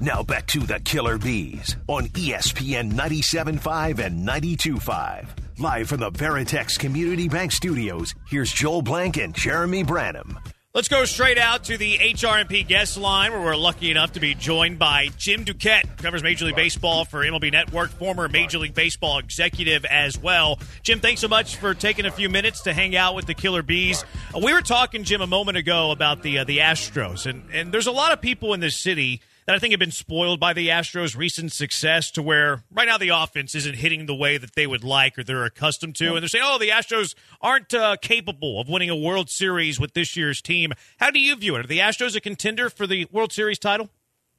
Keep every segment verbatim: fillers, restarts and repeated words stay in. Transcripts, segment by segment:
Now back to the Killer Bees on E S P N ninety-seven point five and ninety-two point five. Live from the Veritex Community Bank Studios, here's Joel Blank and Jeremy Branham. Let's go straight out to the H R M P guest line, where we're lucky enough to be joined by Jim Duquette, who covers Major League Baseball for M L B Network, former Major League Baseball executive as well. Jim, thanks so much for taking a few minutes to hang out with the Killer Bees. Uh, we were talking, Jim, a moment ago about the uh, the Astros, and, and there's a lot of people in this city that I think have been spoiled by the Astros' recent success, to where right now the offense isn't hitting the way that they would like or they're accustomed to. And they're saying, oh, the Astros aren't uh, capable of winning a World Series with this year's team. How do you view it? Are the Astros a contender for the World Series title?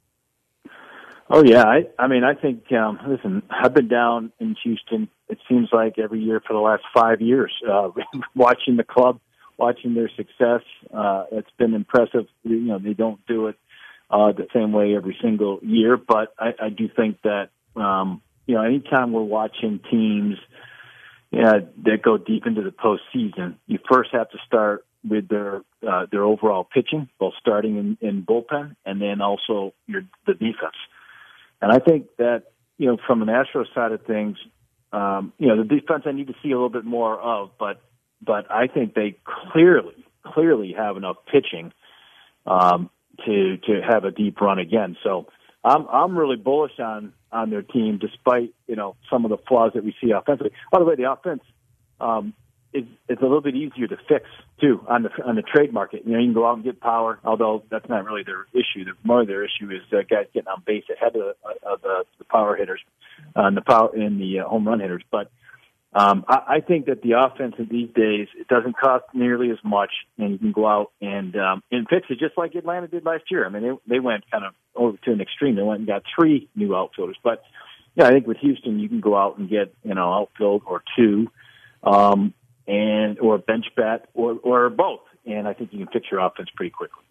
Oh, yeah. I, I mean, I think, um, listen, I've been down in Houston, it seems like every year for the last five years, uh, watching the club, watching their success. Uh, it's been impressive. You know, they don't do it Uh, the same way every single year, but I, I do think that um, you know, anytime we're watching teams yeah, that go deep into the postseason, you first have to start with their uh, their overall pitching, both starting in, in bullpen and then also your the defense. And I think that you know, from an Astros side of things, um, you know, the defense I need to see a little bit more of, but but I think they clearly clearly have enough pitching Um, to to have a deep run again. So I'm I'm really bullish on on their team, despite you know some of the flaws that we see offensively. By the way, the offense um, is is a little bit easier to fix too on the on the trade market. You know, you can go out and get power, although that's not really their issue. The more their issue is uh, guys getting on base ahead of, of the, the power hitters uh, and the power in the uh, home run hitters. But Um, I, I think that the offense in these days, it doesn't cost nearly as much, and you can go out and um, and fix it just like Atlanta did last year. I mean, they, they went kind of over to an extreme. They went and got three new outfielders. But, yeah, I think with Houston, you can go out and get, you know, outfield or two, um, and or a bench bat or, or both. And I think you can fix your offense pretty quickly.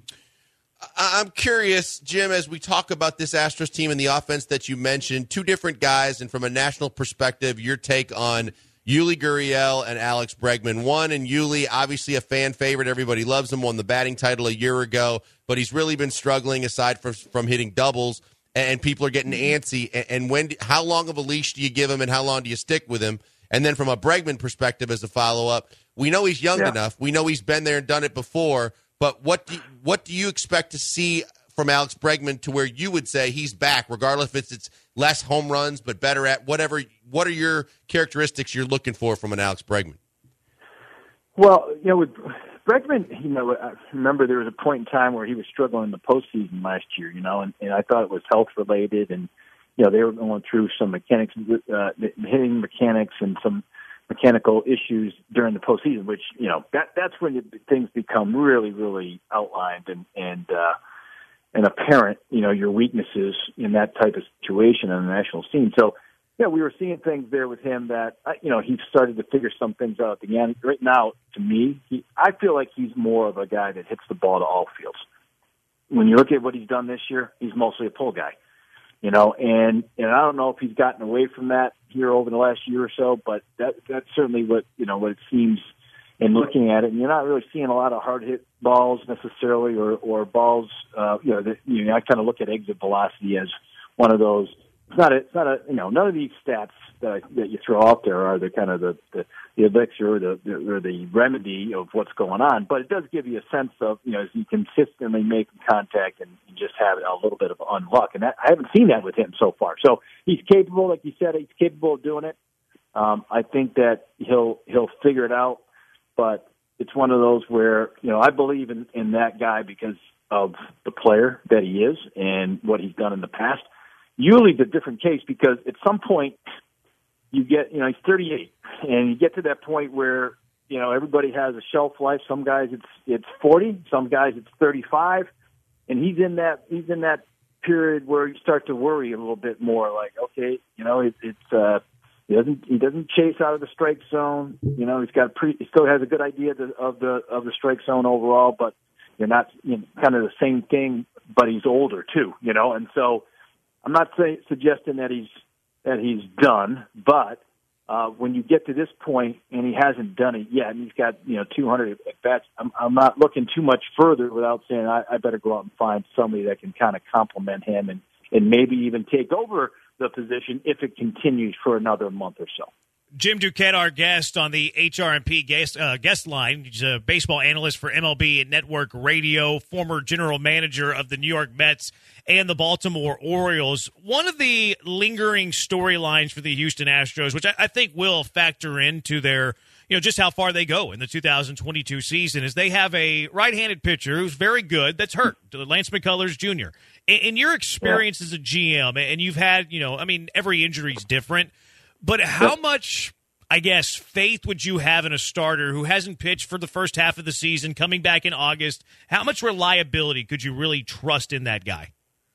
I'm curious, Jim, as we talk about this Astros team and the offense that you mentioned, two different guys, and from a national perspective, your take on Yuli Gurriel and Alex Bregman. One, and Yuli, obviously a fan favorite. Everybody loves him, won the batting title a year ago, but he's really been struggling aside from, from hitting doubles, and people are getting antsy. And when, how long of a leash do you give him, and how long do you stick with him? And then from a Bregman perspective as a follow-up, we know he's young yeah. enough. We know he's been there and done it before, but what do you, what do you expect to see from Alex Bregman to where you would say he's back, regardless if it's, it's less home runs but better at whatever? What are your characteristics you're looking for from an Alex Bregman? Well, you know, with Bregman, you know, I remember there was a point in time where he was struggling in the postseason last year, you know, and, and I thought it was health related, and you know they were going through some mechanics, uh, hitting mechanics, and some mechanical issues during the postseason, which, you know, that that's when things become really, really outlined and and uh, and apparent. You know, your weaknesses in that type of situation on the national scene. So, yeah, we were seeing things there with him that, you know, he started to figure some things out at the end. Right now, to me, he, I feel like he's more of a guy that hits the ball to all fields. When you look at what he's done this year, he's mostly a pull guy, you know, and, and I don't know if he's gotten away from that here over the last year or so, but that that's certainly what, you know, what it seems in looking at it. And you're not really seeing a lot of hard hit balls necessarily, or, or balls, uh, you know, that, you know, I kind of look at exit velocity as one of those. It's not a, it's not a, you know, none of these stats that, I, that you throw out there are the kind of the, the, the elixir or the, the, or the remedy of what's going on, but it does give you a sense of, you know, as you consistently make contact and, and just have a little bit of unluck. And that, I haven't seen that with him so far. So he's capable, like you said, he's capable of doing it. Um, I think that he'll, he'll figure it out, but it's one of those where, you know, I believe in, in that guy because of the player that he is and what he's done in the past. Yuli's a different case because at some point you get, you know, he's thirty-eight, and you get to that point where, you know, everybody has a shelf life. Some guys it's it's forty, some guys it's thirty-five, and he's in that he's in that period where you start to worry a little bit more. Like, okay, you know, it, it's uh, he doesn't he doesn't chase out of the strike zone. You know, he's got a pre, he still has a good idea of the of the strike zone overall, but you're not, you know, kind of the same thing. But he's older too, you know, and so. I'm not say, suggesting that he's that he's done, but uh, when you get to this point and he hasn't done it yet, and he's got, you know, two hundred at bats, I'm, I'm not looking too much further without saying I, I better go out and find somebody that can kind of complement him and and maybe even take over the position if it continues for another month or so. Jim Duquette, our guest on the H R and P guest, uh, guest line. He's a baseball analyst for M L B Network Radio, former general manager of the New York Mets and the Baltimore Orioles. One of the lingering storylines for the Houston Astros, which I, I think will factor into their, you know, just how far they go in the two thousand twenty-two season, is they have a right-handed pitcher who's very good that's hurt, Lance McCullers Junior In, in your experience yeah. as a G M, and you've had, you know, I mean, every injury is different, but how much, I guess, faith would you have in a starter who hasn't pitched for the first half of the season, coming back in August? How much reliability could you really trust in that guy?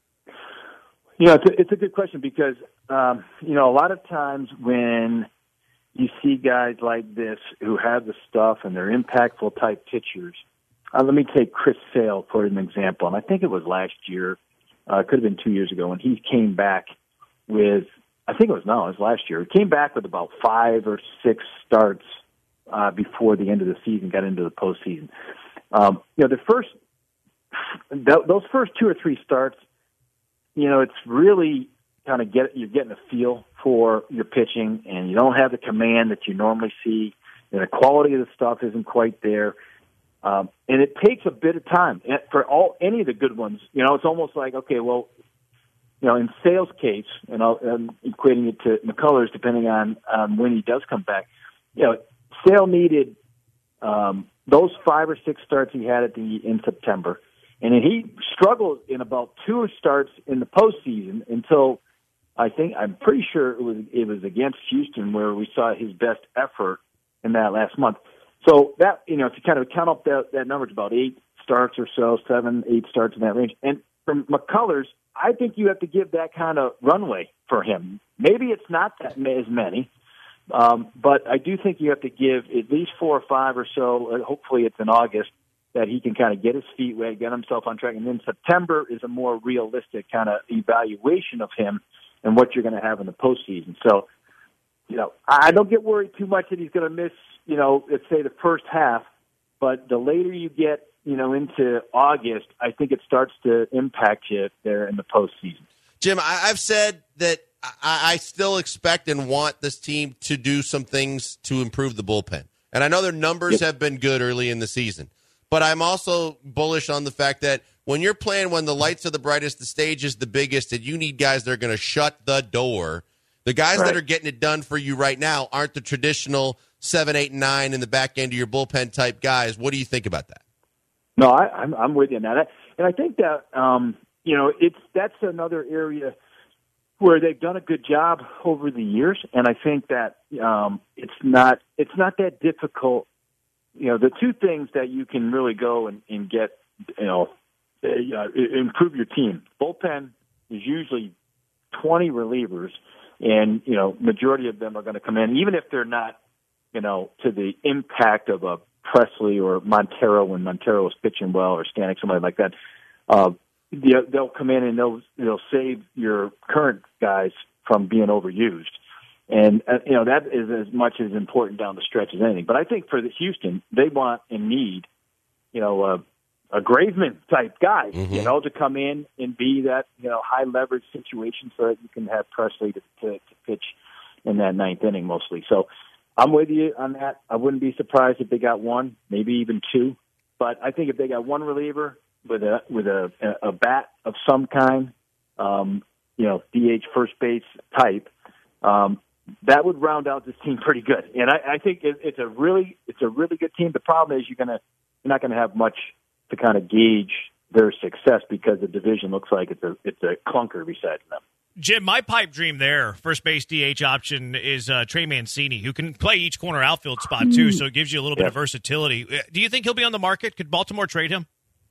Yeah, it's a, it's a good question because, um, you know, a lot of times when you see guys like this who have the stuff and they're impactful type pitchers, uh, let me take Chris Sale for an example. And I think it was last year, uh, it could have been two years ago, when he came back with, I think it was, no, it was last year. He came back with about five or six starts uh, before the end of the season, got into the postseason. Um, you know, the first, th- those first two or three starts, you know, it's really kind of get, you're getting a feel for your pitching, and you don't have the command that you normally see, and the quality of the stuff isn't quite there. Um, and it takes a bit of time. And for all any of the good ones, you know, it's almost like, okay, well, you know, in Sale's case, and I'll, I'm equating it to McCullers, depending on um, when he does come back, you know, Sale needed um, those five or six starts he had at the in September, and then he struggled in about two starts in the postseason until I think I'm pretty sure it was it was against Houston where we saw his best effort in that last month. So that, you know, if you kind of count up that that number, it's about eight starts or so, seven, eight starts in that range. And from McCullers, I think you have to give that kind of runway for him. Maybe it's not that as many, um, but I do think you have to give at least four or five or so. Uh, hopefully it's in August that he can kind of get his feet wet, get himself on track. And then September is a more realistic kind of evaluation of him and what you're going to have in the postseason. So, you know, I don't get worried too much that he's going to miss, you know, let's say the first half, but the later you get, you know, into August, I think it starts to impact you there in the postseason. Jim, I've said that I still expect and want this team to do some things to improve the bullpen. And I know their numbers yep. have been good early in the season, but I'm also bullish on the fact that when you're playing when the lights are the brightest, the stage is the biggest, and you need guys that are going to shut the door, the guys right. that are getting it done for you right now aren't the traditional seven, eight, and nine in the back end of your bullpen type guys. What do you think about that? No, I, I'm, I'm with you on that. And I think that, um, you know, it's that's another area where they've done a good job over the years. And I think that um, it's not it's not that difficult. You know, the two things that you can really go and, and get, you know, uh, improve your team. Bullpen is usually twenty relievers, and, you know, majority of them are going to come in, even if they're not, you know, to the impact of a Presley or Montero when Montero was pitching well, or Stanek, somebody like that. Uh, they'll come in and they'll they'll save your current guys from being overused, and uh, you know that is as much as important down the stretch as anything. But I think for the Houston, they want and need, you know, a, a Graveman type guy, mm-hmm. you know, to come in and be that, you know, high leverage situation so that you can have Presley to, to, to pitch in that ninth inning mostly. So I'm with you on that. I wouldn't be surprised if they got one, maybe even two. But I think if they got one reliever with a with a, a bat of some kind, um, you know, D H first base type, um, that would round out this team pretty good. And I, I think it, it's a really it's a really good team. The problem is you're gonna you're not gonna have much to kind of gauge their success because the division looks like it's a it's a clunker beside them. Jim, my pipe dream there, first base D H option, is uh, Trey Mancini, who can play each corner outfield spot, too, so it gives you a little bit yeah. of versatility. Do you think he'll be on the market? Could Baltimore trade him?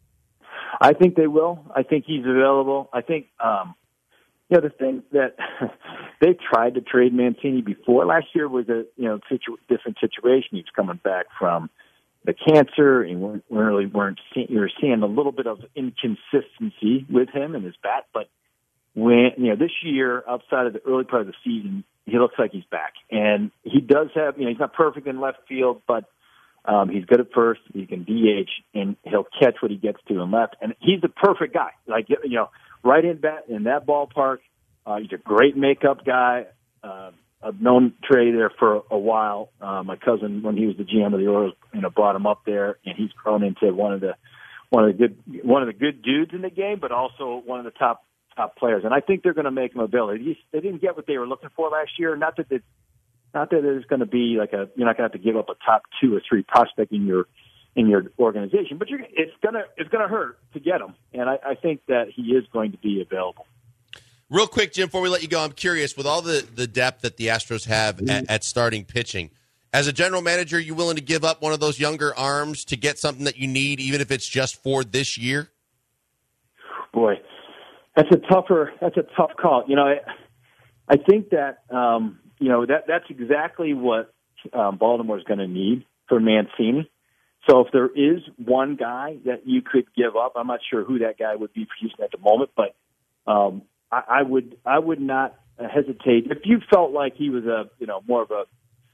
I think they will. I think he's available. I think, um, you know, the thing that they tried to trade Mancini before last year was a, you know, situ- different situation. He was coming back from the cancer, and we really weren't seeing, you were seeing a little bit of inconsistency with him and his bat, but when, you know, this year, outside of the early part of the season, he looks like he's back. And he does have, you know, he's not perfect in left field, but um, he's good at first. He can D H, and he'll catch what he gets to in left. And he's the perfect guy. Like, you know, right in that in that ballpark. Uh, he's a great makeup guy. Uh, I've known Trey there for a while. Uh, my cousin, when he was the G M of the Orioles, you know, brought him up there, and he's grown into one of the one of the good one of the good dudes in the game, but also one of the top top players. And I think they're going to make him available. They didn't get what they were looking for last year. Not that it, not that there's going to be like a you're not going to have to give up a top two or three prospect in your in your organization, but you're, it's gonna it's gonna hurt to get him. And I, I think that he is going to be available. Real quick, Jim, before we let you go, I'm curious, with all the, the depth that the Astros have at, at starting pitching, as a general manager, are you willing to give up one of those younger arms to get something that you need, even if it's just for this year? Boy, that's a tougher, that's a tough call. You know, I, I think that, um, you know, that that's exactly what um, Baltimore is going to need for Mancini. So if there is one guy that you could give up, I'm not sure who that guy would be for Houston at the moment, but um, I, I would I would not hesitate if you felt like he was a you know more of a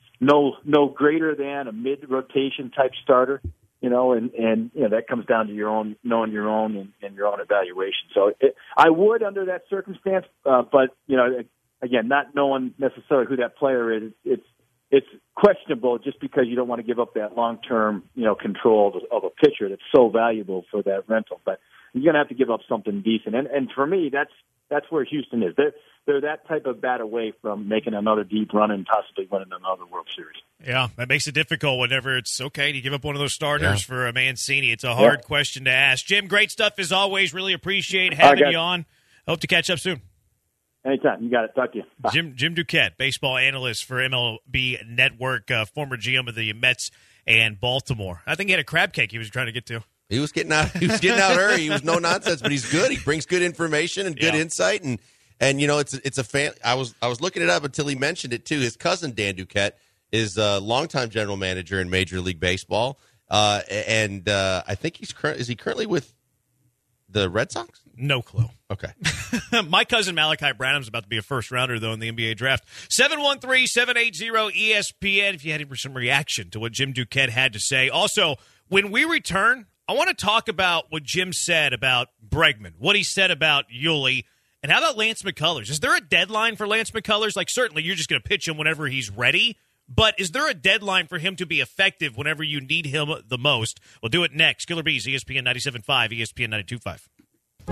no no greater than a mid rotation type starter, you know, and and you know that comes down to your own knowing your own and, and your own evaluation. So it, I would under that circumstance, uh, but you know again, not knowing necessarily who that player is, it's it's questionable just because you don't want to give up that long term you know control of, of a pitcher that's so valuable for that rental, but you're going to have to give up something decent. And and for me, that's That's where Houston is. They're, they're that type of bat away from making another deep run and possibly winning another World Series. Yeah, that makes it difficult whenever it's, okay, to give up one of those starters yeah. for a Mancini. It's a hard yeah. question to ask. Jim, great stuff as always. Really appreciate having right, you on. Hope to catch up soon. Anytime. You got it. Talk to you. Bye. Jim Jim Duquette, baseball analyst for M L B Network, uh, former G M of the Mets and Baltimore. I think he had a crab cake he was trying to get to. He was getting out. He was getting out early. He was no nonsense, but he's good. He brings good information and good yeah. insight, and and you know it's it's a fan. I was I was looking it up until he mentioned it too. His cousin Dan Duquette is a longtime general manager in Major League Baseball, uh, and uh, I think he's current. Is he currently with the Red Sox? No clue. Okay. My cousin Malachi Branham's about to be a first rounder though in the N B A draft. seven one three, seven eight zero, E S P N. If you had some reaction to what Jim Duquette had to say. Also, when we return, I want to talk about what Jim said about Bregman, what he said about Yuli, and how about Lance McCullers? Is there a deadline for Lance McCullers? Like, certainly you're just going to pitch him whenever he's ready, but is there a deadline for him to be effective whenever you need him the most? We'll do it next. Killer Bees, E S P N ninety-seven point five, E S P N ninety-two point five.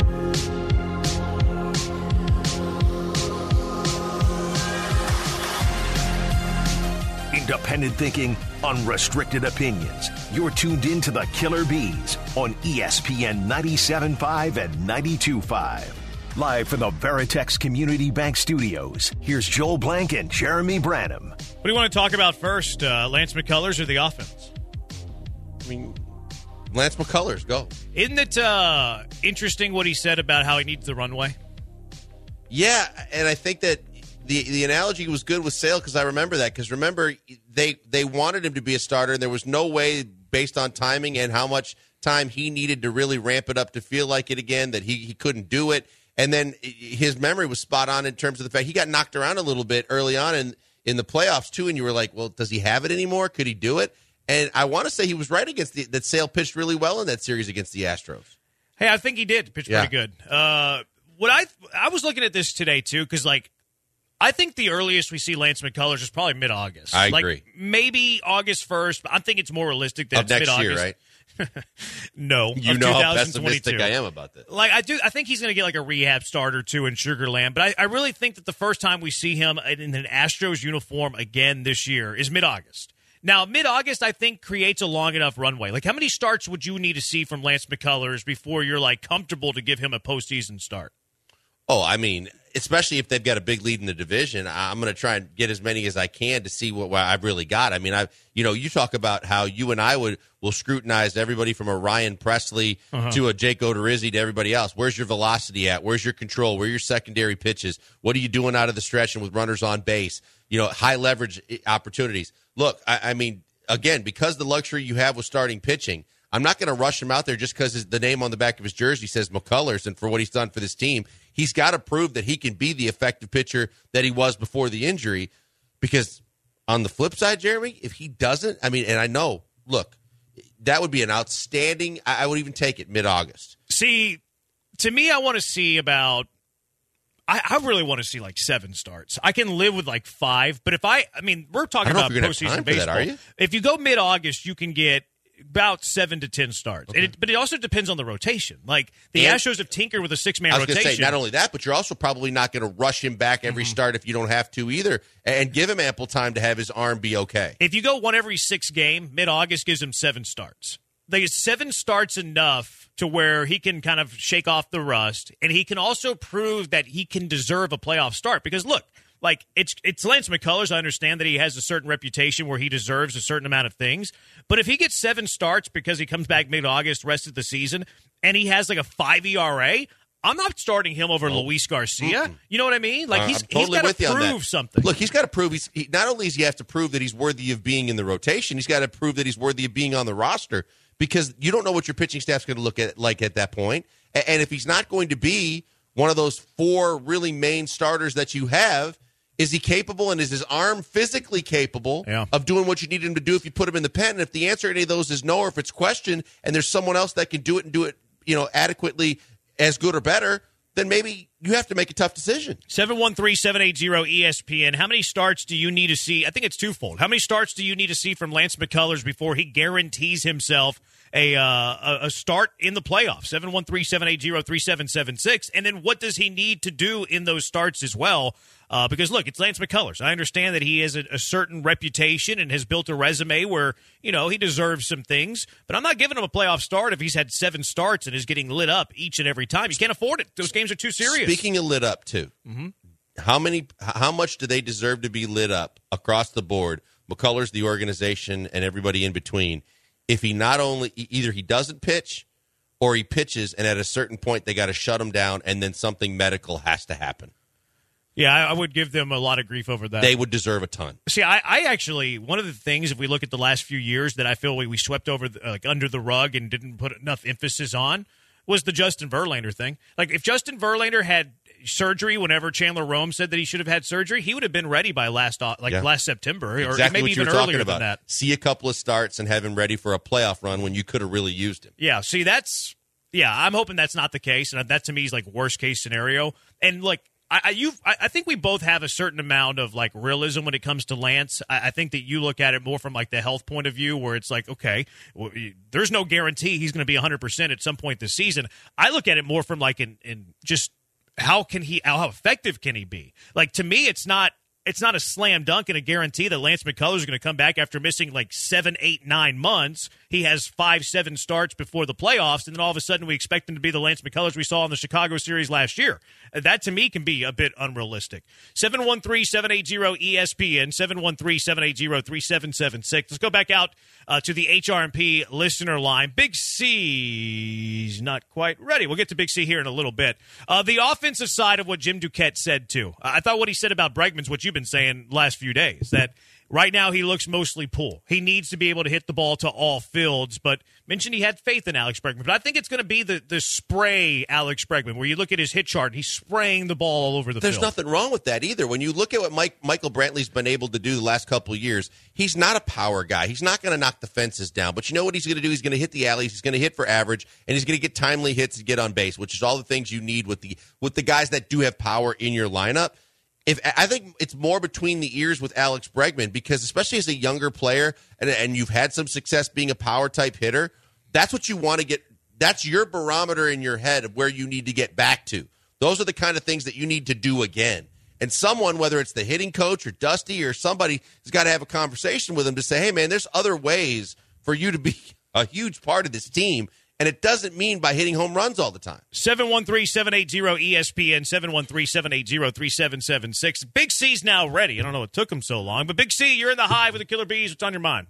Independent thinking, unrestricted opinions. You're tuned in to the Killer Bees on E S P N ninety-seven point five and ninety-two point five. Live from the Veritex Community Bank Studios, here's Joel Blank and Jeremy Branham. What do you want to talk about first, uh, Lance McCullers or the offense? I mean, Lance McCullers, go. Isn't it uh, interesting what he said about how he needs the runway? Yeah, and I think that the the analogy was good with Sale because I remember that. Because remember, they they wanted him to be a starter, and there was no way, based on timing and how much time he needed to really ramp it up to feel like it again, that he, he couldn't do it. And then his memory was spot on in terms of the fact he got knocked around a little bit early on in, in the playoffs, too, and you were like, well, does he have it anymore? Could he do it? And I want to say he was right against the, that Sale pitched really well in that series against the Astros. Hey, I think he did pitch yeah. pretty good. Uh, what I I was looking at this today, too, because, like, I think the earliest we see Lance McCullers is probably mid-August. I like, agree. Maybe August first, but I think it's more realistic that of it's next mid-August. year, right? No, you of know how twenty twenty-two. pessimistic I am about this. Like I do, I think he's going to get like a rehab start or two in Sugarland. But I, I really think that the first time we see him in an Astros uniform again this year is mid-August. Now, mid-August, I think, creates a long enough runway. Like, how many starts would you need to see from Lance McCullers before you're like comfortable to give him a postseason start? Oh, I mean, especially if they've got a big lead in the division, I'm going to try and get as many as I can to see what, what I've really got. I mean, I, you know, you talk about how you and I would will scrutinize everybody from a Ryan Presley uh-huh. to a Jake Odorizzi to everybody else. Where's your velocity at? Where's your control? Where are your secondary pitches? What are you doing out of the stretch and with runners on base? You know, high leverage opportunities. Look, I, I mean, again, because the luxury you have with starting pitching, I'm not going to rush him out there just because the name on the back of his jersey says McCullers and for what he's done for this team. He's got to prove that he can be the effective pitcher that he was before the injury, because on the flip side, Jeremy, if he doesn't, I mean, and I know, look, that would be an outstanding, I would even take it mid-August. See, to me, I want to see about I, I really want to see like seven starts. I can live with like five, but if I, I mean, we're talking about postseason baseball. That, are you? If you go mid-August, you can get about seven to ten starts. Okay. And it, but it also depends on the rotation. Like the and, Astros have tinkered with a six-man rotation. I was going to say, not only that, but you're also probably not going to rush him back every mm-hmm. start if you don't have to either, and give him ample time to have his arm be okay. If you go one every six game, mid-August gives him seven starts. Like seven starts enough to where he can kind of shake off the rust, and he can also prove that he can deserve a playoff start. Because, look, like it's it's Lance McCullers. I understand that he has a certain reputation where he deserves a certain amount of things. But if he gets seven starts because he comes back mid-August, rest of the season, and he has like a five E R A, I'm not starting him over oh. Luis Garcia. Mm-hmm. You know what I mean? Like he's, uh, totally he's got to prove something. Look, he's got to prove he's he, not only does he have to prove that he's worthy of being in the rotation, he's got to prove that he's worthy of being on the roster. Because you don't know what your pitching staff's going to look at like at that point. And if he's not going to be one of those four really main starters that you have, is he capable and is his arm physically capable yeah. of doing what you need him to do if you put him in the pen? And if the answer to any of those is no, or if it's question and there's someone else that can do it and do it, you know, adequately as good or better, then maybe you have to make a tough decision. seven one three, seven eight zero, E S P N. How many starts do you need to see? I think it's twofold. How many starts do you need to see from Lance McCullers before he guarantees himself a uh, a start in the playoffs? seven one three, seven eight zero, three seven seven six. And then what does he need to do in those starts as well? Uh, because, look, it's Lance McCullers. I understand that he has a, a certain reputation and has built a resume where, you know, he deserves some things. But I'm not giving him a playoff start if he's had seven starts and is getting lit up each and every time. You can't afford it. Those games are too serious. Speaking of lit up, too, mm-hmm. how many? How much do they deserve to be lit up across the board, McCullers, the organization, and everybody in between, if he not only either he doesn't pitch or he pitches and at a certain point they got to shut him down and then something medical has to happen? Yeah, I would give them a lot of grief over that. They would deserve a ton. See, I, I actually, one of the things, if we look at the last few years that I feel we, we swept over, the, like under the rug and didn't put enough emphasis on, was the Justin Verlander thing. Like, if Justin Verlander had surgery whenever Chandler Rome said that he should have had surgery, he would have been ready by last like yeah. last September, exactly or maybe even earlier than that. See a couple of starts and have him ready for a playoff run when you could have really used him. Yeah, see, that's, yeah, I'm hoping that's not the case, and that to me is like worst case scenario. And, like, I, I, you've, I, I think we both have a certain amount of like realism when it comes to Lance. I, I think that you look at it more from like the health point of view, where it's like, okay, well, there's no guarantee he's going to be one hundred percent at some point this season. I look at it more from like in, in just how can he, how effective can he be? Like, to me, it's not. It's not a slam dunk and a guarantee that Lance McCullers is going to come back after missing like seven, eight, nine months. He has five, seven starts before the playoffs, and then all of a sudden we expect him to be the Lance McCullers we saw in the Chicago series last year. That, to me, can be a bit unrealistic. seven one three, seven eight zero, E S P N, seven one three, seven eight zero, three seven seven six. Let's go back out uh, to the H R and P listener line. Big C's not quite ready. We'll get to Big C here in a little bit. Uh, the offensive side of what Jim Duquette said, too. I thought what he said about Bregman's what you've been saying last few days, that right now he looks mostly pull. He needs to be able to hit the ball to all fields, but mentioned he had faith in Alex Bregman. But I think it's going to be the, the spray Alex Bregman, where you look at his hit chart, he's spraying the ball all over the There's field. There's nothing wrong with that either. When you look at what Mike, Michael Brantley's been able to do the last couple of years, he's not a power guy. He's not going to knock the fences down. But you know what he's going to do? He's going to hit the alleys. He's going to hit for average, and he's going to get timely hits and get on base, which is all the things you need with the with the guys that do have power in your lineup. If I think it's more between the ears with Alex Bregman, because especially as a younger player and, and you've had some success being a power type hitter, that's what you want to get. That's your barometer in your head of where you need to get back to. Those are the kind of things that you need to do again. And someone, whether it's the hitting coach or Dusty or somebody, has got to have a conversation with him to say, hey, man, there's other ways for you to be a huge part of this team. And it doesn't mean by hitting home runs all the time. seven one three, seven eight zero, E S P N, seven one three, seven eight zero, three seven seven six. Big C's now ready. I don't know what took him so long, but Big C, you're in the hive with the Killer Bees. What's on your mind?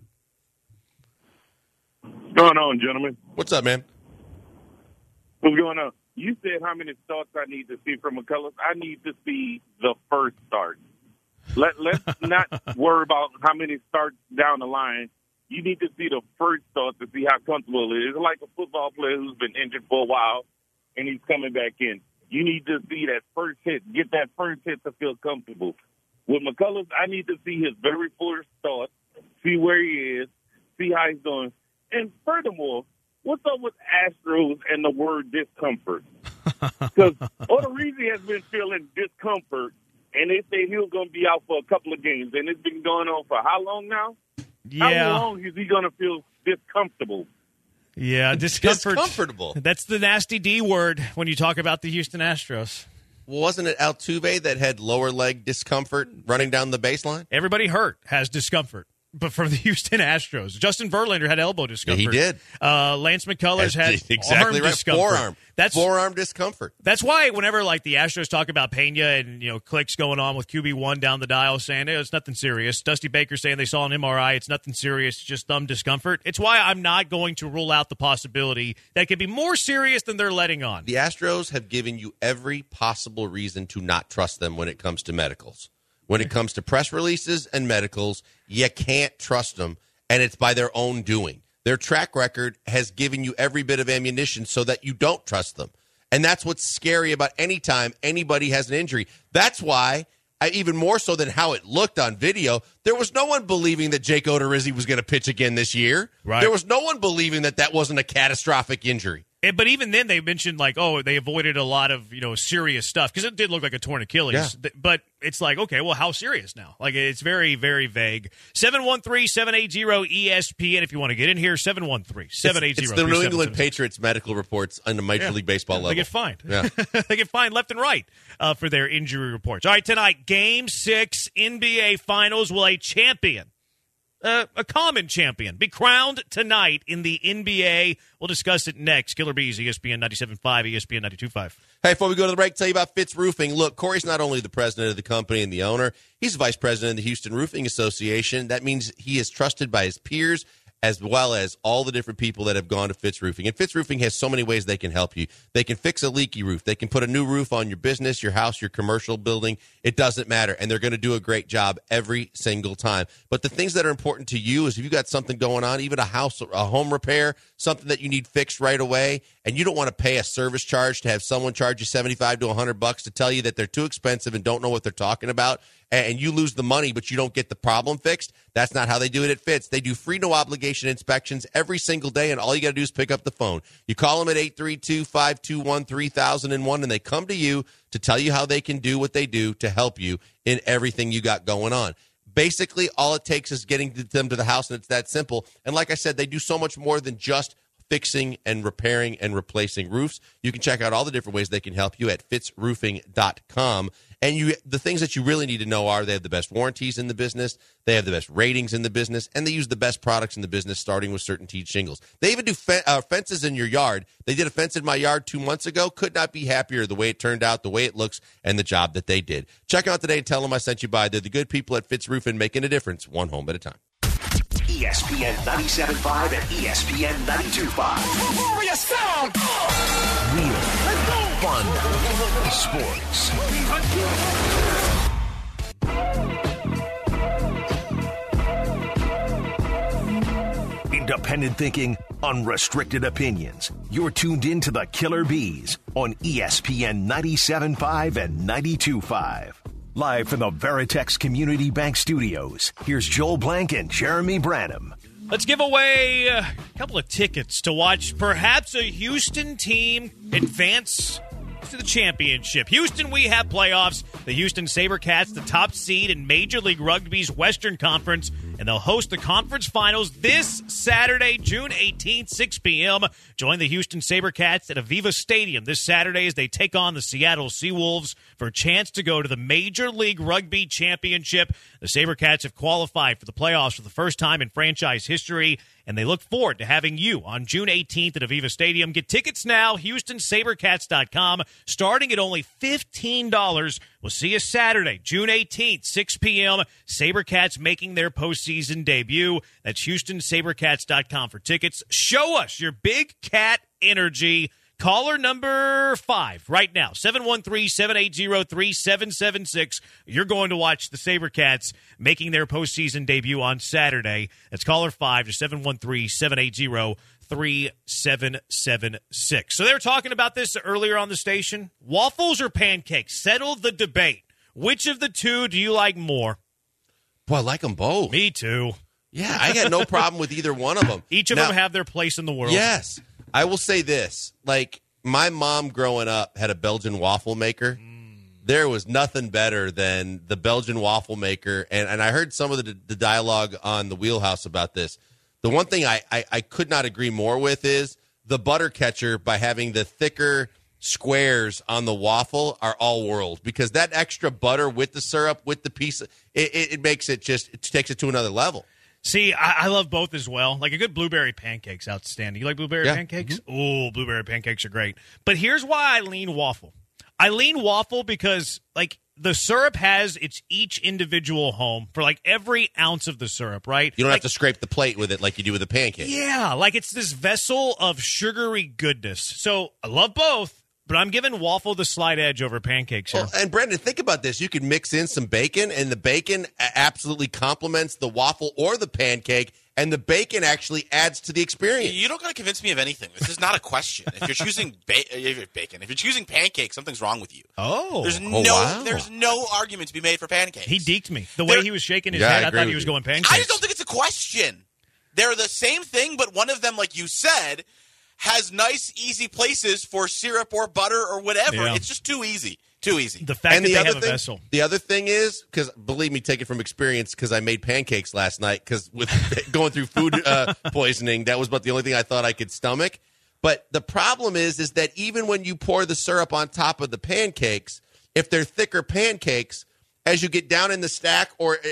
What's going on, gentlemen? What's up, man? What's going on? You said how many starts I need to see from McCullers. I need to see the first start. Let, let's not worry about how many starts down the line. You need to see the first start to see how comfortable it is. It's like a football player who's been injured for a while, and he's coming back in. You need to see that first hit, get that first hit to feel comfortable. With McCullers, I need to see his very first start, see where he is, see how he's doing. And furthermore, what's up with Astros and the word discomfort? Because Odorizzi has been feeling discomfort, and they say he was going to be out for a couple of games, and it's been going on for how long now? Yeah. How long is he going to feel discomfortable? Yeah, discomfort. Discomfortable. That's the nasty D word when you talk about the Houston Astros. Well, wasn't it Altuve that had lower leg discomfort running down the baseline? Everybody hurt has discomfort. But for the Houston Astros, Justin Verlander had elbow discomfort. Yeah, he did. Uh, Lance McCullers had exactly arm right. discomfort. Forearm. That's forearm discomfort. That's why whenever like the Astros talk about Pena and you know clicks going on with Q B one down the dial, saying hey, it's nothing serious. Dusty Baker saying they saw an M R I, it's nothing serious, just thumb discomfort. It's why I'm not going to rule out the possibility that could be more serious than they're letting on. The Astros have given you every possible reason to not trust them when it comes to medicals. When it comes to press releases and medicals, you can't trust them, and it's by their own doing. Their track record has given you every bit of ammunition so that you don't trust them. And that's what's scary about any time anybody has an injury. That's why, I, even more so than how it looked on video, there was no one believing that Jake Odorizzi was going to pitch again this year. Right. There was no one believing that that wasn't a catastrophic injury. And, but even then, they mentioned like, oh, they avoided a lot of you know serious stuff because it did look like a torn Achilles. Yeah. But it's like, okay, well, how serious now? Like, it's very, very vague. seven one three, seven eight zero, E S P N if you want to get in here. seven one three, seven eight zero, It's the New England Patriots medical reports on the Major Yeah. League Baseball yeah, level. They get fined. Yeah. They get fined left and right uh, for their injury reports. All right, tonight, Game six, N B A Finals. Will a champion, uh, a common champion, be crowned tonight in the N B A? We'll discuss it next. Killer Bees, E S P N ninety-seven point five, E S P N ninety-two point five. Hey, before we go to the break, tell you about Fitz Roofing. Look, Corey's not only the president of the company and the owner, he's the vice president of the Houston Roofing Association. That means he is trusted by his peers as well as all the different people that have gone to Fitz Roofing. And Fitz Roofing has so many ways they can help you. They can fix a leaky roof. They can put a new roof on your business, your house, your commercial building. It doesn't matter. And they're going to do a great job every single time. But the things that are important to you is if you've got something going on, even a house, a home repair, something that you need fixed right away, and you don't want to pay a service charge to have someone charge you seventy-five to one hundred bucks to tell you that they're too expensive and don't know what they're talking about, and you lose the money, but you don't get the problem fixed. That's not how they do it at Fitz. They do free, no-obligation inspections every single day, and all you got to do is pick up the phone. You call them at eight three two, five two one, three thousand one, and they come to you to tell you how they can do what they do to help you in everything you got going on. Basically, all it takes is getting them to the house, and it's that simple. And like I said, they do so much more than just fixing and repairing and replacing roofs. You can check out all the different ways they can help you at fitz roofing dot com. And you, the things that you really need to know are they have the best warranties in the business, they have the best ratings in the business, and they use the best products in the business, starting with CertainTeed shingles. They even do fe- uh, fences in your yard. They did a fence in my yard two months ago. Could not be happier the way it turned out, the way it looks, and the job that they did. Check them out today and tell them I sent you by. They're the good people at Fitz Roofing, making a difference one home at a time. E S P N ninety-seven point five and E S P N ninety-two point five. Warrior sound! Real, fun, sports. Independent thinking, unrestricted opinions. You're tuned in to the Killer Bees on E S P N ninety-seven point five and ninety-two point five. Live from the Veritex Community Bank Studios, here's Joel Blank and Jeremy Branham. Let's give away a couple of tickets to watch perhaps a Houston team advance to the championship. Houston, we have playoffs. The Houston SaberCats, the top seed in Major League Rugby's Western Conference, and they'll host the conference finals this Saturday, June eighteenth, six p.m. Join the Houston SaberCats at Aviva Stadium this Saturday as they take on the Seattle Seawolves for a chance to go to the Major League Rugby Championship. The SaberCats have qualified for the playoffs for the first time in franchise history, and they look forward to having you on June eighteenth at Aviva Stadium. Get tickets now, houston sabercats dot com, starting at only fifteen dollars. We'll see you Saturday, June eighteenth, six p.m. SaberCats making their postseason debut. That's houston sabercats dot com for tickets. Show us your big cat energy. Caller number five right now, seven one three, seven eight zero, three seven seven six. You're going to watch the SaberCats making their postseason debut on Saturday. That's caller five to seven one three, seven eight zero, three seven seven six. So they were talking about this earlier on the station. Waffles or pancakes? Settle the debate. Which of the two do you like more? Boy, I like them both. Me too. Yeah, I got no problem with either one of them. Each of now, them have their place in the world. Yes. I will say this. Like, my mom growing up had a Belgian waffle maker. There was nothing better than the Belgian waffle maker. And, and I heard some of the, the dialogue on the Wheelhouse about this. The one thing I, I, I could not agree more with is the butter catcher, by having the thicker squares on the waffle, are all world, because that extra butter with the syrup, with the piece, it, it, it makes it just, it takes it to another level. See, I, I love both as well. Like a good blueberry pancake's outstanding. You like blueberry Yeah. pancakes? Mm-hmm. Oh, blueberry pancakes are great. But here's why I lean waffle. I lean waffle because, like, the syrup has its each individual home for, like, every ounce of the syrup, right? You don't like, have to scrape the plate with it like you do with a pancake. Yeah, like it's this vessel of sugary goodness. So I love both, but I'm giving waffle the slight edge over pancakes here. Well, and Brendan, think about this. You can mix in some bacon, and the bacon a- absolutely complements the waffle or the pancake, and the bacon actually adds to the experience. You don't got to convince me of anything. This is not a question. If you're choosing ba- if you're bacon, if you're choosing pancakes, something's wrong with you. Oh. There's Oh, no wow. there's no argument to be made for pancakes. He deked me. The way There- he was shaking his Yeah, I head, I, agree thought he with was you. going pancakes. I just don't think it's a question. They're the same thing, but one of them, like you said, has nice, easy places for syrup or butter or whatever. Yeah. It's just too easy. Too easy. The fact And that the they other have a thing, vessel. the other thing is, because believe me, take it from experience, because I made pancakes last night. Because with going through food uh, poisoning, that was about the only thing I thought I could stomach. But the problem is, is that even when you pour the syrup on top of the pancakes, if they're thicker pancakes, as you get down in the stack or uh,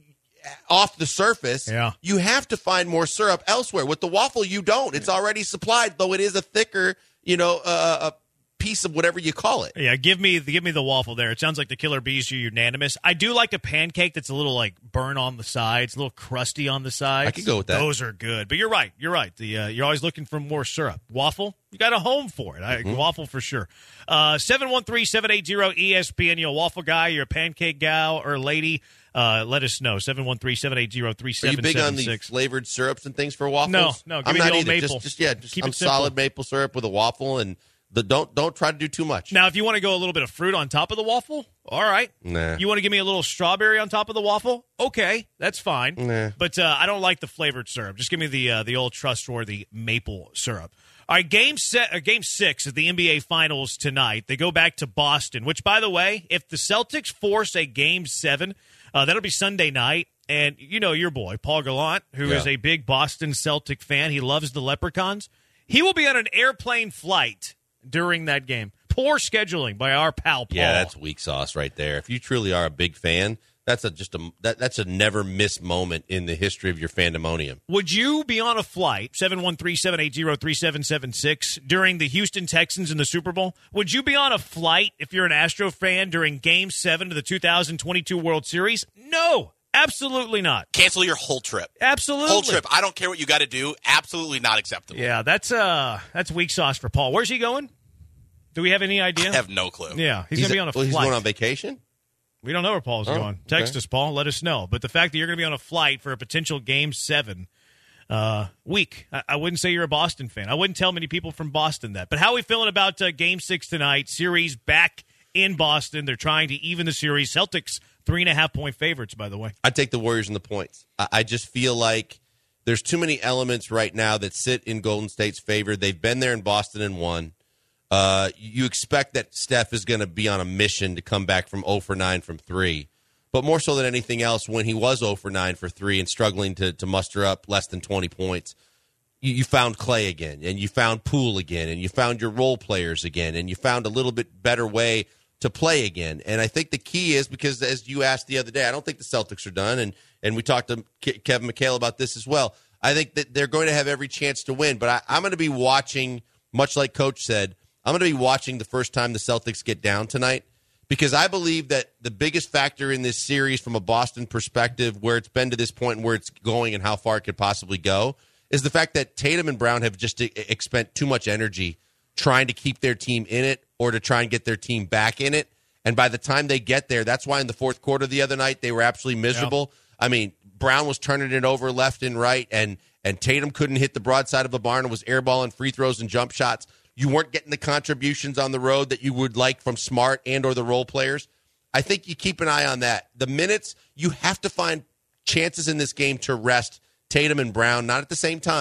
off the surface, Yeah. you have to find more syrup elsewhere. With the waffle, you don't. It's already supplied, though it is a thicker, you know, uh, a piece of whatever you call it. Yeah, give me give me the waffle there. It sounds like the Killer Bees are unanimous. I do like a pancake that's a little like burn on the sides, a little crusty on the sides. I could go with that. Those are good. But you're right. You're right. The uh, you're always looking for more syrup. Waffle, you got a home for it. I, Mm-hmm. Waffle for sure. Uh, seven one three, seven eight zero, E S P N. You're a waffle guy. You're a pancake gal or lady. Uh, let us know. seven one three, seven eight zero, three Are you seven big on seven the six. flavored syrups and things for waffles? No, no, give I'm me not the old either. maple. Just, just yeah, just Keep I'm it simple. solid maple syrup with a waffle, and the don't don't try to do too much. Now, if you want to go a little bit of fruit on top of the waffle, all right. Nah. You want to give me a little strawberry on top of the waffle? Okay, that's fine. Nah. But uh, I don't like the flavored syrup. Just give me the uh, the old trustworthy maple syrup. All right, game set, uh, game six of the N B A Finals tonight. They go back to Boston. Which, by the way, if the Celtics force a game seven, uh, that'll be Sunday night. And you know your boy Paul Gallant, who Yeah. is a big Boston Celtic fan. He loves the Leprechauns. He will be on an airplane flight during that game. Poor scheduling by our pal Paul. Yeah, that's weak sauce right there. If you truly are a big fan, that's a just a that, that's a never miss moment in the history of your fandemonium. Would you be on a flight, seven one three, seven eight zero, three seven seven six, during the Houston Texans in the Super Bowl? Would you be on a flight if you're an Astro fan during Game seven of the two thousand twenty-two World Series? No, absolutely not. Cancel your whole trip. Absolutely. Whole trip. I don't care what you got to do. Absolutely not acceptable. Yeah, that's uh, that's weak sauce for Paul. Where's he going? Do we have any idea? I have no clue. Yeah, he's, going to be on a well, flight. he's going on vacation. We don't know where Paul's Oh, going. Text okay. us, Paul. Let us know. But the fact that you're going to be on a flight for a potential Game seven uh, week, I-, I wouldn't say you're a Boston fan. I wouldn't tell many people from Boston that. But how are we feeling about uh, Game six tonight? Series back in Boston. They're trying to even the series. Celtics, three and a half point favorites, by the way. I take the Warriors and the points. I, I just feel like there's too many elements right now that sit in Golden State's favor. They've been there in Boston and won. Uh, you expect that Steph is going to be on a mission to come back from zero for nine from three. But more so than anything else, when he was zero for nine for three and struggling to, to muster up less than twenty points, you, you found Clay again, and you found Poole again, and you found your role players again, and you found a little bit better way to play again. And I think the key is, because as you asked the other day, I don't think the Celtics are done, and, and we talked to Ke- Kevin McHale about this as well. I think that they're going to have every chance to win, but I, I'm going to be watching, much like Coach said, I'm going to be watching the first time the Celtics get down tonight, because I believe that the biggest factor in this series from a Boston perspective, where it's been to this point and where it's going and how far it could possibly go, is the fact that Tatum and Brown have just expended too much energy trying to keep their team in it or to try and get their team back in it. And by the time they get there, that's why in the fourth quarter the other night they were absolutely miserable. Yeah. I mean, Brown was turning it over left and right, and and Tatum couldn't hit the broadside of a barn and was airballing free throws and jump shots. You weren't getting the contributions on the road that you would like from Smart and or the role players. I think you keep an eye on that. The minutes, you have to find chances in this game to rest Tatum and Brown, not at the same time,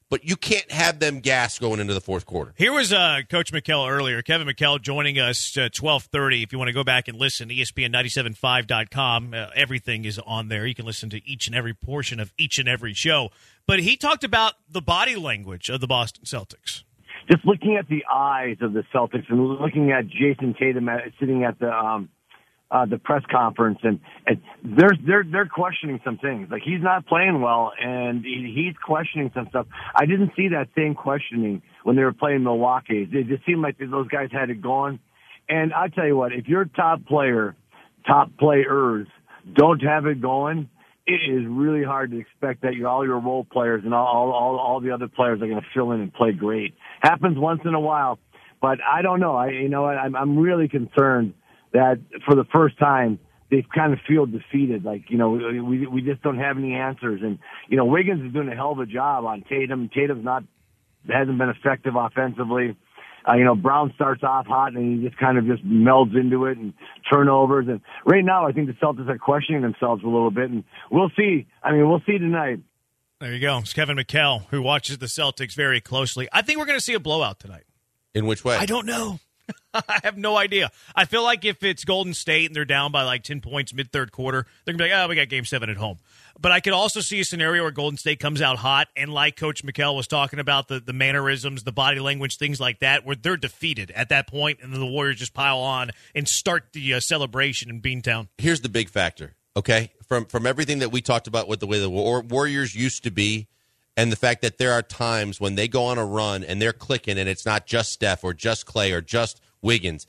but you can't have them gas going into the fourth quarter. Here was uh, Coach McKell earlier, Kevin McKell joining us at twelve thirty. If you want to go back and listen, E S P N nine seven five dot com. Uh, everything is on there. You can listen to each and every portion of each and every show. But he talked about the body language of the Boston Celtics. Just looking at the eyes of the Celtics and looking at Jason Tatum at, sitting at the um, uh, the press conference, and, and they're they're they're questioning some things. Like, he's not playing well, and he, he's questioning some stuff. I didn't see that same questioning when they were playing Milwaukee. It just seemed like those guys had it going. And I tell you what, if your top player, top players don't have it going, it is really hard to expect that all your role players and all all all the other players are going to fill in and play great. Happens once in a while, but I don't know. I you know I'm I'm really concerned that for the first time they kind of feel defeated. Like, you know, we we just don't have any answers. And you know, Wiggins is doing a hell of a job on Tatum. Tatum's not hasn't been effective offensively. Uh, you know, Brown starts off hot, and he just kind of just melds into it, and turnovers. And right now, I think the Celtics are questioning themselves a little bit, and we'll see. I mean, we'll see tonight. There you go. It's Kevin McKell, who watches the Celtics very closely. I think we're going to see a blowout tonight. In which way? I don't know. I have no idea. I feel like if it's Golden State and they're down by like ten points mid-third quarter, they're going to be like, oh, we got game seven at home. But I could also see a scenario where Golden State comes out hot, and like Coach McKell was talking about, the, the mannerisms, the body language, things like that, where they're defeated at that point, and then the Warriors just pile on and start the uh, celebration in Beantown. Here's the big factor, okay? From from everything that we talked about with the way the War- Warriors used to be, and the fact that there are times when they go on a run and they're clicking, and it's not just Steph or just Clay or just Wiggins.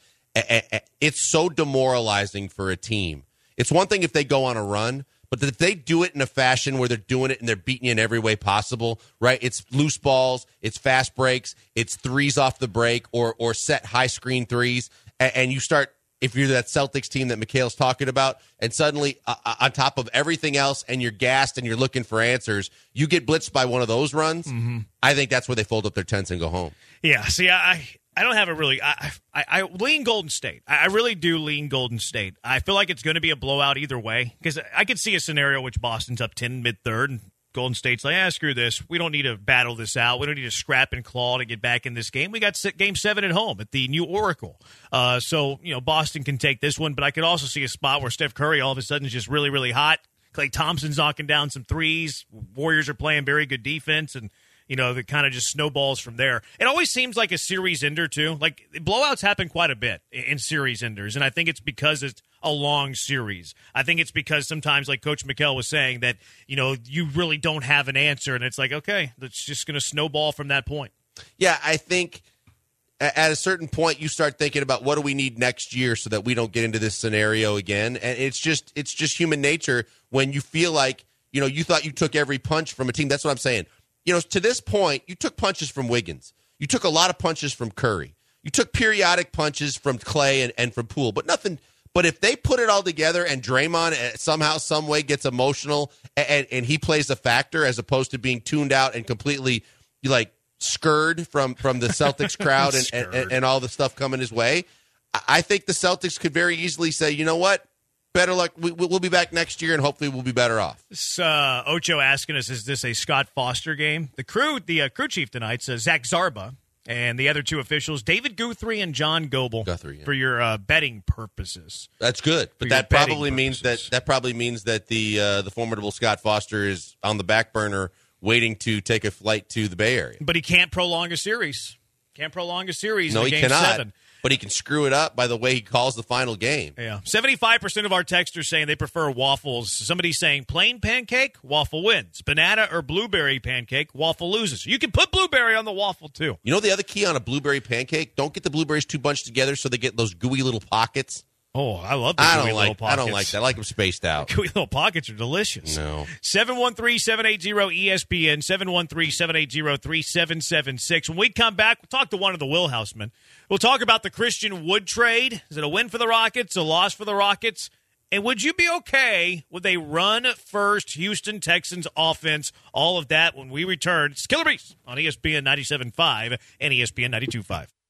It's so demoralizing for a team. It's one thing if they go on a run, but if they do it in a fashion where they're doing it and they're beating you in every way possible, right? It's loose balls, it's fast breaks, it's threes off the break, or or set high screen threes, and, and you start, if you're that Celtics team that McHale's talking about, and suddenly uh, on top of everything else, and you're gassed and you're looking for answers, you get blitzed by one of those runs, mm-hmm. I think that's where they fold up their tents and go home. Yeah, see, I I don't have a really I, – I, I lean Golden State. I really do lean Golden State. I feel like it's going to be a blowout either way, because I could see a scenario which Boston's up ten mid-third, and Golden State's like, ah, screw this. We don't need to battle this out. We don't need to scrap and claw to get back in this game. We got game seven at home at the New Oracle. Uh, so, you know, Boston can take this one, but I could also see a spot where Steph Curry all of a sudden is just really, really hot. Klay Thompson's knocking down some threes. Warriors are playing very good defense, and you know, that kind of just snowballs from there. It always seems like a series ender, too. Like, blowouts happen quite a bit in series enders, and I think it's because it's a long series. I think it's because sometimes, like Coach McKell was saying, that, you know, you really don't have an answer, and it's like, okay, that's just going to snowball from that point. Yeah, I think at a certain point you start thinking about what do we need next year so that we don't get into this scenario again, and it's just it's just human nature when you feel like, you know, you thought you took every punch from a team. That's what I'm saying. You know, to this point, you took punches from Wiggins. You took a lot of punches from Curry. You took periodic punches from Clay and, and from Poole, but nothing. But if they put it all together and Draymond somehow, some way gets emotional and, and he plays a factor as opposed to being tuned out and completely like scurred from, from the Celtics crowd and, and, and all the stuff coming his way, I think the Celtics could very easily say, you know what? Better luck. We, we'll be back next year, and hopefully we'll be better off. This, uh, Ocho asking us, is this a Scott Foster game? The crew, the uh, crew chief tonight says Zach Zarba, and the other two officials, David Guthrie and John Goebel, Guthrie, yeah. for your uh, betting purposes. That's good, but that probably means that that probably means that the uh, the formidable Scott Foster is on the back burner, waiting to take a flight to the Bay Area. But he can't prolong a series. Can't prolong a series. No, in he game cannot. Seven. But he can screw it up by the way he calls the final game. Yeah. seventy-five percent of our texters saying they prefer waffles. Somebody's saying plain pancake, waffle wins. Banana or blueberry pancake, waffle loses. You can put blueberry on the waffle, too. You know the other key on a blueberry pancake? Don't get the blueberries too bunched together so they get those gooey little pockets. Oh, I love the I gooey don't little like, pockets. I don't like that. I like them spaced out. Gooey little pockets are delicious. No. seven one three, seven eight zero, E S P N, seven one three, seven eight zero, three seven seven six. When we come back, we'll talk to one of the Wilhousemen. We'll talk about the Christian Wood trade. Is it a win for the Rockets, a loss for the Rockets? And would you be okay with a run-first Houston Texans offense? All of that when we return. It's Killer Bees on E S P N ninety-seven point five and E S P N ninety-two point five.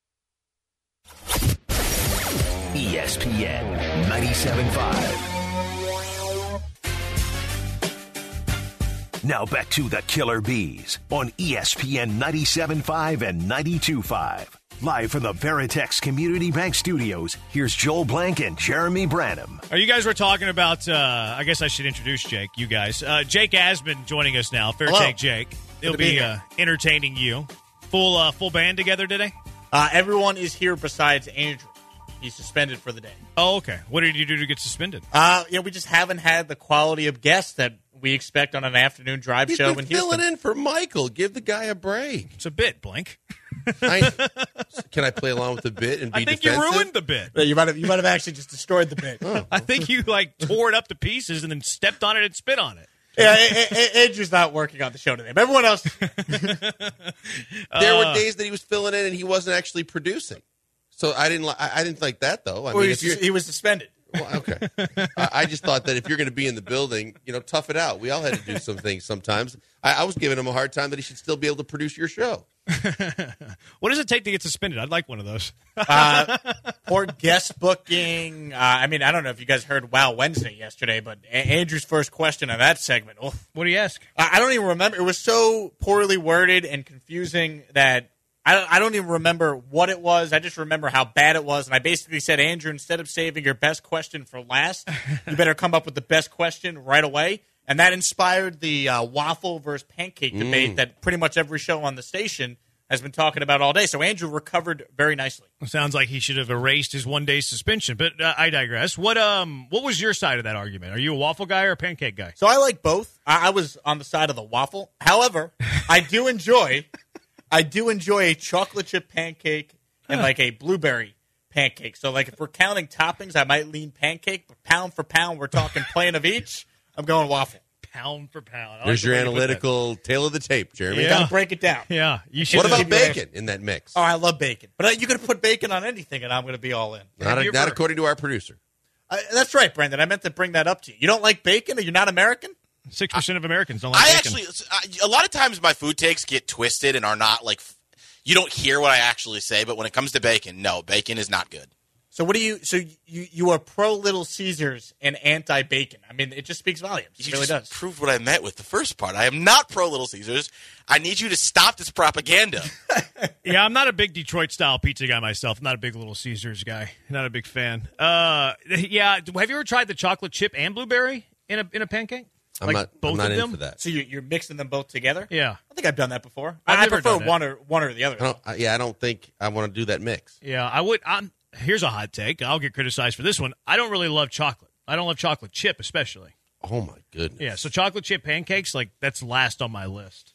E S P N ninety-seven point five. Now back to the Killer Bees on E S P N ninety-seven point five and ninety-two point five. Live from the Veritex Community Bank Studios, here's Joel Blank and Jeremy Branham. Are you guys were talking about, uh, I guess I should introduce Jake, you guys. Uh, Jake Asman joining us now. Fair Hello. take, Jake. He'll to be, be uh, entertaining you. Full uh, full band together today? Uh, everyone is here besides Andrew. He's suspended for the day. Oh, okay. What did you do to get suspended? Uh, yeah, we just haven't had the quality of guests that we expect on an afternoon drive He's show been in Houston. filling in for Michael. Give the guy a break. It's a bit, Blank. I, can I play along with the bit and be I think defensive? you ruined the bit. You might have you might have actually just destroyed the bit. Oh. I think you, like, tore it up to pieces and then stepped on it and spit on it. Yeah, A- A- Andrew's not working on the show today, but everyone else. There Uh, were days that he was filling in and he wasn't actually producing. So I didn't. Li- I I didn't like that though. I Well, mean, he, if was, you're- he was suspended. well, okay. I, I just thought that if you're going to be in the building, you know, tough it out. We all had to do some things sometimes. I, I was giving him a hard time that he should still be able to produce your show. What does it take to get suspended? I'd like one of those. Uh, poor guest booking. Uh, I mean, I don't know if you guys heard Wow Wednesday yesterday, but A- Andrew's first question on that segment. Oof. What do you ask? I I don't even remember. It was so poorly worded and confusing that I, I don't even remember what it was. I just remember how bad it was. And I basically said, Andrew, instead of saving your best question for last, you better come up with the best question right away. And that inspired the uh, waffle versus pancake debate that pretty much every show on the station has been talking about all day. So Andrew recovered very nicely. Sounds like he should have erased his one-day suspension, but uh, I digress. What um, what was your side of that argument? Are you a waffle guy or a pancake guy? So I like both. I, I was on the side of the waffle. However, I do enjoy... I do enjoy a chocolate chip pancake and like a blueberry pancake. So, like, if we're counting toppings, I might lean pancake. But pound for pound, we're talking plain of each. I'm going waffle. Pound for pound. I like There's the your way you put that. analytical tail of the tape, Jeremy. Yeah. Got to break it down. Yeah, you should. What have- about bacon in that mix? Oh, I love bacon. But uh, you could put bacon on anything, and I'm going to be all in. Not, Have you not ever- according to our producer. Uh, that's right, Brendan. I meant to bring that up to you. You don't like bacon? Or you're not American? Six percent of Americans don't like I bacon. actually, I- a lot of times my food takes get twisted and are not like, you don't hear what I actually say, but when it comes to bacon, no, bacon is not good. So what do you? So you you are pro Little Caesars and anti bacon. I mean, it just speaks volumes. It You really just does. proved what I meant with the first part. I am not pro Little Caesars. I need you to stop this propaganda. Yeah, I'm not a big Detroit-style pizza guy myself. I'm not a big Little Caesars guy. Not a big fan. Uh, yeah, have you ever tried the chocolate chip and blueberry in a in a pancake? I'm Like not. both I'm not of in them? for that. So you, you're mixing them both together? Yeah. I think I've done that before. I've I, I never prefer done that. one or one or the other. I don't. I, yeah, I don't think I want to do that mix. Yeah, I would. I'm, here's a hot take. I'll get criticized for this one. I don't really love chocolate. I don't love chocolate chip, especially. Oh my goodness. Yeah, so chocolate chip pancakes, like that's last on my list.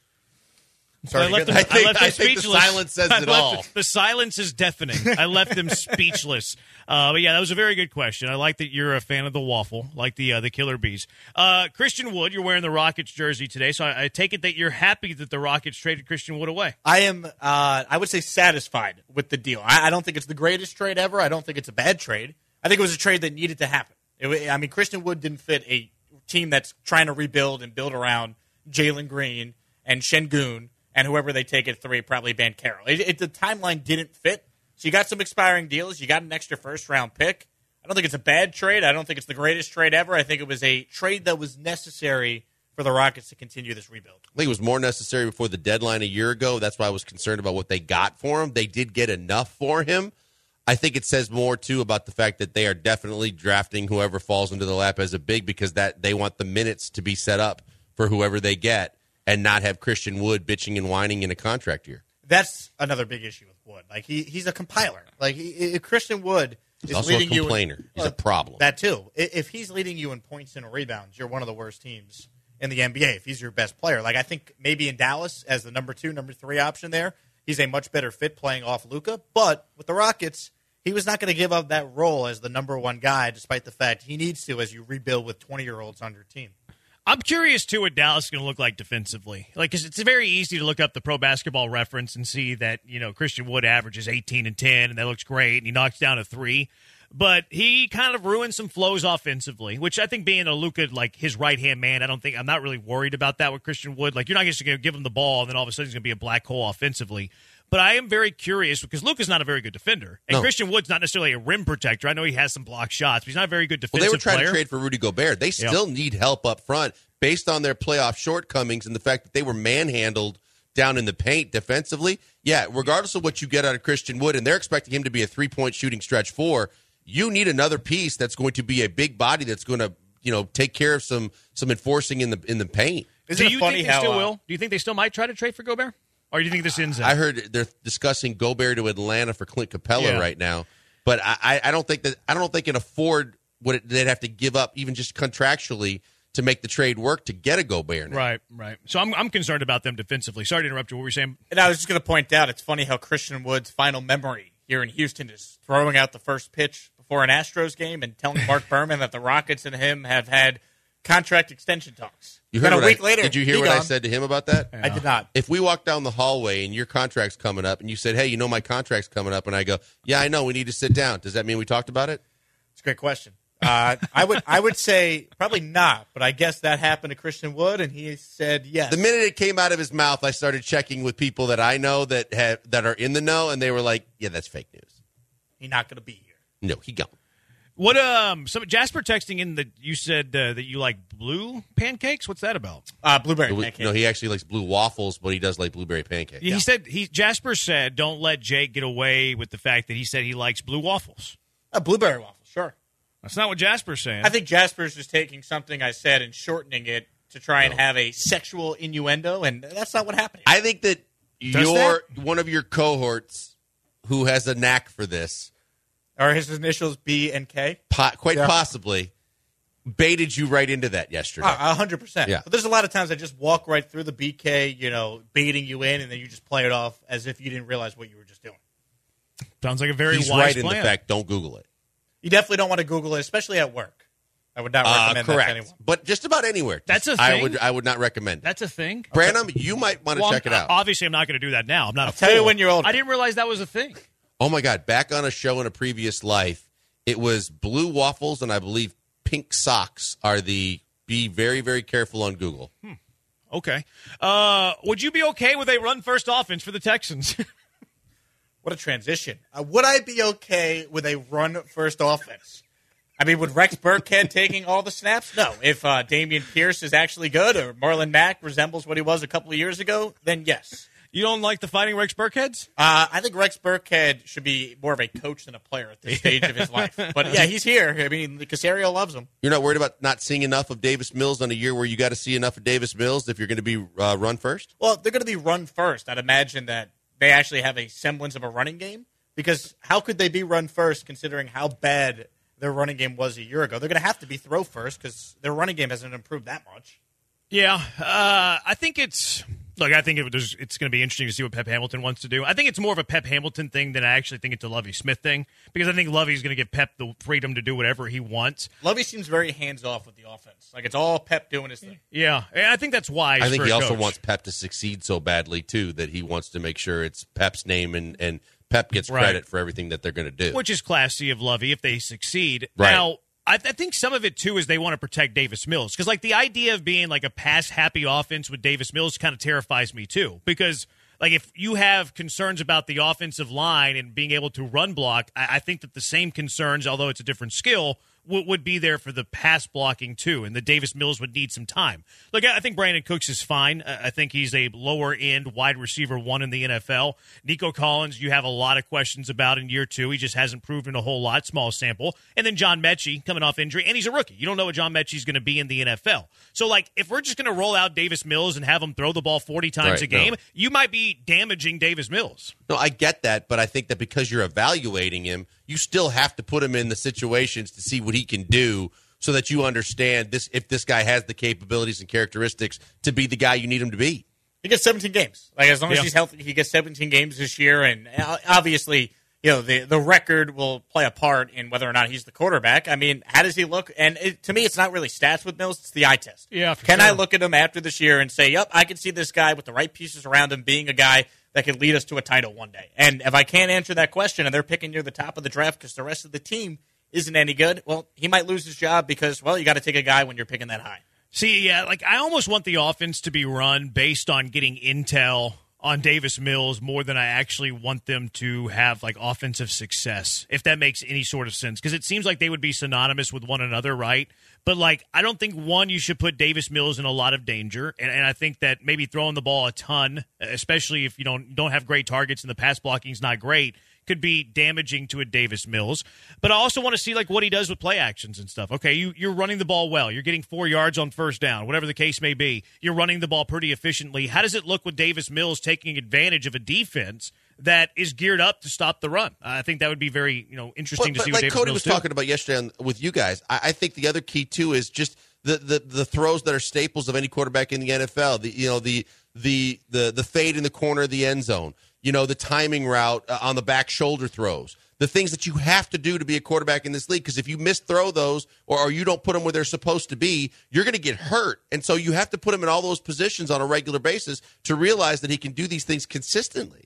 Sorry I to left hear them, that. I think- left them I think the speechless. silence says I it left- all. The silence is deafening. I left them speechless. Uh, but yeah, that was a very good question. I like that you're a fan of the waffle, like the uh, the Killer Bees. Uh, Christian Wood, you're wearing the Rockets jersey today, so I, I take it that you're happy that the Rockets traded Christian Wood away. I am, uh, I would say, satisfied with the deal. I, I don't think it's the greatest trade ever. I don't think it's a bad trade. I think it was a trade that needed to happen. It, wa- I mean, Christian Wood didn't fit a team that's trying to rebuild and build around Jalen Green and Şengün and whoever they take at three, probably Banchero. It, it, the timeline didn't fit. So you got some expiring deals. You got an extra first-round pick. I don't think it's a bad trade. I don't think it's the greatest trade ever. I think it was a trade that was necessary for the Rockets to continue this rebuild. I think it was more necessary before the deadline a year ago. That's why I was concerned about what they got for him. They did get enough for him. I think it says more, too, about the fact that they are definitely drafting whoever falls into the lap as a big because that they want the minutes to be set up for whoever they get and not have Christian Wood bitching and whining in a contract year. That's another big issue with Wood. Like he, he's a compiler. Like he, if Christian Wood is He's also a leading you, complainer. in, He's a problem. That too. I- If he's leading you in points and rebounds, you're one of the worst teams in the N B A. If he's your best player, like I think maybe in Dallas as the number two, number three option there, he's a much better fit playing off Luka. But with the Rockets, he was not going to give up that role as the number one guy, despite the fact he needs to as you rebuild with twenty year olds on your team. I'm curious, too, what Dallas is going to look like defensively. Like, 'cause it's very easy to look up the Pro Basketball Reference and see that, you know, Christian Wood averages eighteen and ten, and that looks great, and he knocks down a three. But he kind of ruined some flows offensively, which I think being a Luka, like, his right-hand man, I don't think – I'm not really worried about that with Christian Wood. Like, you're not just going to give him the ball, and then all of a sudden he's going to be a black hole offensively. But I am very curious because Luka's not a very good defender. And No. Christian Wood's not necessarily a rim protector. I know he has some block shots, but he's not a very good Well, defensive they were trying player. to trade for Rudy Gobert. They still need help up front based on their playoff shortcomings and the fact that they were manhandled down in the paint defensively, yeah, regardless of what you get out of Christian Wood, and they're expecting him to be a three-point shooting stretch four, you need another piece that's going to be a big body that's going to, you know, take care of some some enforcing in the in the paint. Isn't do you it funny think they how, still uh, will? Do you think they still might try to trade for Gobert? Or do you think this ends? I heard they're discussing Gobert to Atlanta for Clint Capella yeah. right now, but I, I don't think that I don't think they can afford what it, they'd have to give up, even just contractually, to make the trade work to get a Gobert now. Right, right. So I'm I'm concerned about them defensively. Sorry to interrupt you. What were you saying? And I was just going to point out, it's funny how Christian Wood's final memory here in Houston is throwing out the first pitch before an Astros game and telling Mark Berman that the Rockets and him have had contract extension talks. You heard then a week I, later, did you hear what gone. I said to him about that? Yeah. I did not. If we walk down the hallway and your contract's coming up and you said, hey, you know my contract's coming up, and I go, yeah, I know, we need to sit down, does that mean we talked about it? It's a great question. Uh, I would I would say probably not, but I guess that happened to Christian Wood, and he said yes. The minute it came out of his mouth, I started checking with people that I know that have that are in the know, and they were like, yeah, that's fake news. He's not going to be here. No, he gone. What um? Some Jasper texting in that you said uh, that you like blue pancakes. What's that about? Uh, blueberry pancakes. No, he actually likes blue waffles, but he does like blueberry pancakes. Yeah, he yeah. said he Jasper said don't let Jake get away with the fact that he said he likes blue waffles. Uh, blueberry waffles, sure. That's not what Jasper's saying. I think Jasper's just taking something I said and shortening it to try and no. have a sexual innuendo, and that's not what happened. I think that Does your that? one of your cohorts who has a knack for this, are his initials B and K? po- quite Yeah. possibly, baited you right into that yesterday. A hundred percent. Yeah. But there's a lot of times I just walk right through the B K, you know, baiting you in, and then you just play it off as if you didn't realize what you were just doing. Sounds like a very He's wise right plan. in the fact, don't Google it. You definitely don't want to Google it, especially at work. I would not Uh, recommend that correct. to anyone. But just about anywhere. That's a I thing? would I would not recommend it. That's a thing. Branham, you might want to Well, check it I'm- out. Obviously, I'm not going to do that now. I'm not. I'll a tell you fool. when you're older. I didn't realize that was a thing. Oh my God! Back on a show in a previous life, it was blue waffles and I believe pink socks are the. Be very very careful on Google. Hmm. Okay. Uh, would you be okay with a run first offense for the Texans? What a transition. Uh, would I be okay with a run-first offense? I mean, would Rex Burkhead taking all the snaps? No. If uh, Damian Pierce is actually good or Marlon Mack resembles what he was a couple of years ago, then yes. You don't like the Fighting Rex Burkheads? Uh, I think Rex Burkhead should be more of a coach than a player at this stage of his life. But, yeah, he's here. I mean, Caserio loves him. You're not worried about not seeing enough of Davis Mills on a year where you got to see enough of Davis Mills if you're going to be uh, run first? Well, they're going to be run first. I'd imagine that they actually have a semblance of a running game because how could they be run first considering how bad their running game was a year ago? They're going to have to be throw first because their running game hasn't improved that much. Yeah, uh, I think it's look. I think it, there's, it's going to be interesting to see what Pep Hamilton wants to do. I think it's more of a Pep Hamilton thing than I actually think it's a Lovie Smith thing because I think Lovie's going to give Pep the freedom to do whatever he wants. Lovie seems very hands off with the offense, like it's all Pep doing his thing. Yeah, and I think that's wise. I think for he a also coach. wants Pep to succeed so badly too that he wants to make sure it's Pep's name and and Pep gets Right. credit for everything that they're going to do. which is classy of Lovie if they succeed. Right. Now, I, th- I think some of it, too, is they want to protect Davis Mills. Because, like, the idea of being, like, a pass-happy offense with Davis Mills kind of terrifies me, too. Because, like, if you have concerns about the offensive line and being able to run block, I, I think that the same concerns, although it's a different skill, w- would be there for the pass blocking, too. And the Davis Mills would need some time. Look, I think Brandon Cooks is fine. I think he's a lower-end wide receiver one in the N F L. Nico Collins, you have a lot of questions about in year two. He just hasn't proven a whole lot, small sample. And then John Mechie coming off injury, and he's a rookie. You don't know what John Mechie's going to be in the N F L. So, like, if we're just going to roll out Davis Mills and have him throw the ball forty times Right, a game, no. you might be damaging Davis Mills. No, I get that, but I think that because you're evaluating him, you still have to put him in the situations to see what he can do so that you understand this if this guy has the capabilities and characteristics to be the guy you need him to be. He gets seventeen games. Like as long as Yeah. he's healthy, he gets seventeen games this year, and uh, obviously, you know, the the record will play a part in whether or not he's the quarterback. I mean, how does he look? And it, to me, it's not really stats with Mills; it's the eye test. Yeah, for Can sure. I look at him after this year and say, "Yep, I can see this guy with the right pieces around him being a guy that could lead us to a title one day"? And if I can't answer that question, and they're picking near the top of the draft because the rest of the team isn't any good, well, he might lose his job because, well, you got to take a guy when you're picking that high. See, yeah, like I almost want the offense to be run based on getting intel on Davis Mills more than I actually want them to have like offensive success, if that makes any sort of sense. Because it seems like they would be synonymous with one another, right? But like, I don't think one, you should put Davis Mills in a lot of danger, and, and I think that maybe throwing the ball a ton, especially if you don't don't have great targets and the pass blocking is not great, could be damaging to a Davis Mills. But I also want to see like what he does with play actions and stuff. Okay, you, you're running the ball well. You're getting four yards on first down, whatever the case may be. You're running the ball pretty efficiently. How does it look with Davis Mills taking advantage of a defense that is geared up to stop the run? I think that would be very, you know, interesting but, to see but what like Davis Cody Mills was do. talking about yesterday on, with you guys. I, I think the other key too is just the, the the throws that are staples of any quarterback in the N F L. The you know the the the the fade in the corner of the end zone. You know, the timing route uh, on the back shoulder throws, the things that you have to do to be a quarterback in this league. Because if you misthrow those or, or you don't put them where they're supposed to be, you're going to get hurt. And so you have to put him in all those positions on a regular basis to realize that he can do these things consistently.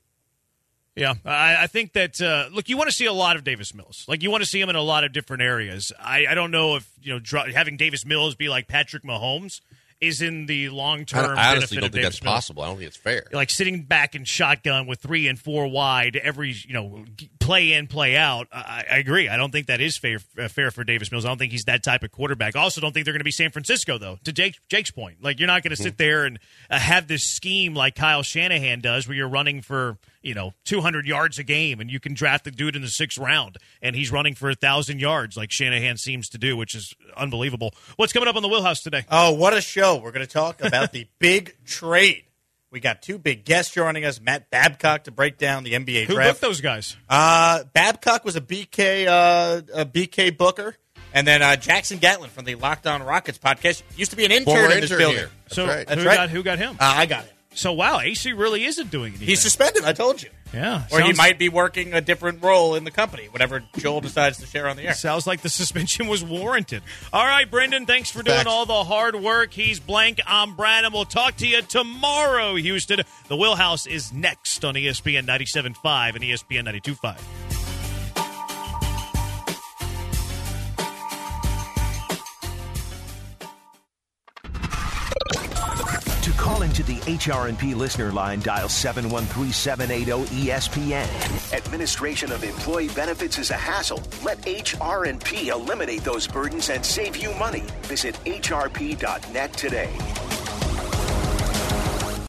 Yeah, I, I think that, uh, look, you want to see a lot of Davis Mills. Like, you want to see him in a lot of different areas. I, I don't know if, you know, dr- having Davis Mills be like Patrick Mahomes is in the long-term I, I benefit honestly don't of think Davis that's Mills. possible. I don't think it's fair. Like sitting back in shotgun with three and four wide every, you know, play in, play out. I, I agree. I don't think that is fair uh, fair for Davis Mills. I don't think he's that type of quarterback. I also don't think they're going to be San Francisco, though, to Jake, Jake's point. Like, you're not going to sit there and uh, have this scheme like Kyle Shanahan does where you're running for, you know, two hundred yards a game and you can draft the dude in the sixth round and he's running for one thousand yards like Shanahan seems to do, which is unbelievable. What's coming up on the Wheelhouse today? Oh, what a show. We're going to talk about the big trade. We got two big guests joining us, Matt Babcock to break down the N B A Who draft. booked those guys? Uh, Babcock was a B K uh, a B K booker. And then uh, Jackson Gatlin from the Locked On Rockets podcast. Used to be an intern Former in this intern building. here. That's So right. That's who right. got who got him? Uh, I got it. So, wow, A C really isn't doing anything. He's suspended, I told you. Yeah. Or he sounds- might be working a different role in the company, whatever Joel decides to share on the air. Sounds like the suspension was warranted. All right, Brendan, thanks for doing Facts. all the hard work. He's Blank. I'm Brad, and we'll talk to you tomorrow, Houston. The Wheelhouse is next on E S P N ninety-seven point five and E S P N ninety-two point five. To call into the H R and P listener line, dial seven one three, seven eight zero, E S P N. Administration of employee benefits is a hassle. Let H R and P eliminate those burdens and save you money. Visit H R P dot net today.